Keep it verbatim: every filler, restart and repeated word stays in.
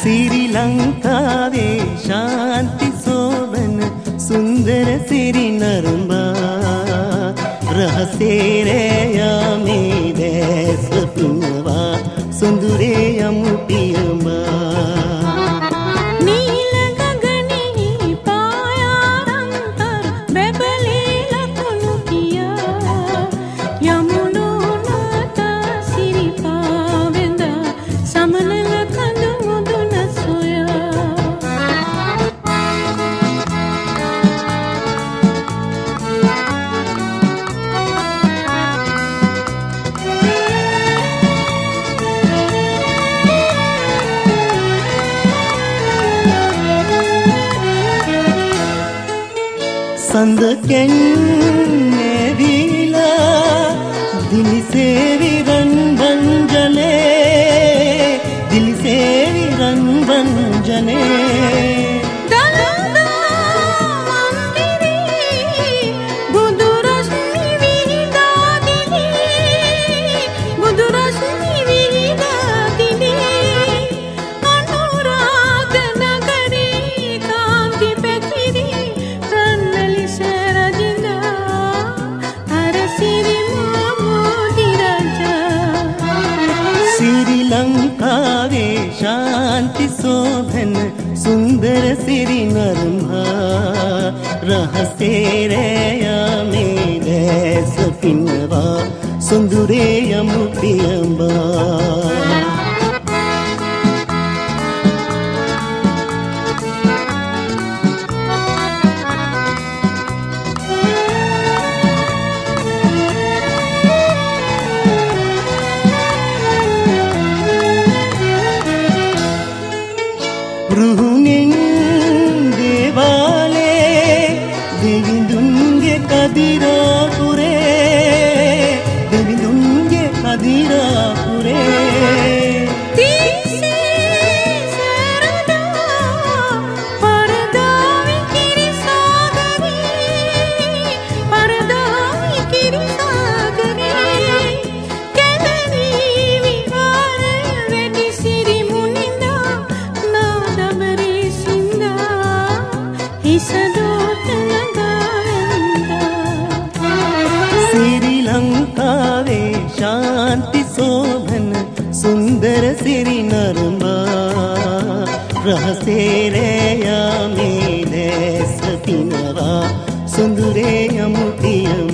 සිරි ලංකාවේ ශාන්ති සෝබන සුන්දර සිරි නරඹා රහසේ රැයාමේ දැස පිනවා සොඳුරේ යමු පියඹා නීල ගගනේ පායාරන්තර බැබලේ ලකුණු කියා යමුණු නාත සිරිපා වෙඳා සමනල කඳු මුදුන සොයා සඳකෙන් නැවිලා දිලිසේවිරන් වංජනේ දිලිසේවිරන් වංජනේ සිරි ලංකාවේ ශාන්ති සෝභන සුන්දර සිරි නරඹා රහසේ රැයාමේ දැස පිනවා සොඳුරේ යමු පියඹා රුහුණෙන් දේවාලේ දෙවිඳුන්ගේ කදිරාපුරේ දෙවිඳුන්ගේ කදිරාපුරේ තිස්සේ සරදා පරදාවි කිරිසාගරේ පරදාවි කිරිසාගරේ කැලණී විහාරය වැඩි සිරි මුනිඳා නාදබරේ සින්දා හිසදෝත නගාවෙන්දා සිරි ලංකාවේ ශාන්ති සෝභන සුන්දර සිරි නරඹා රහසේ රැයාමේ දැස පිනවා සොඳුරේ යමු පියඹා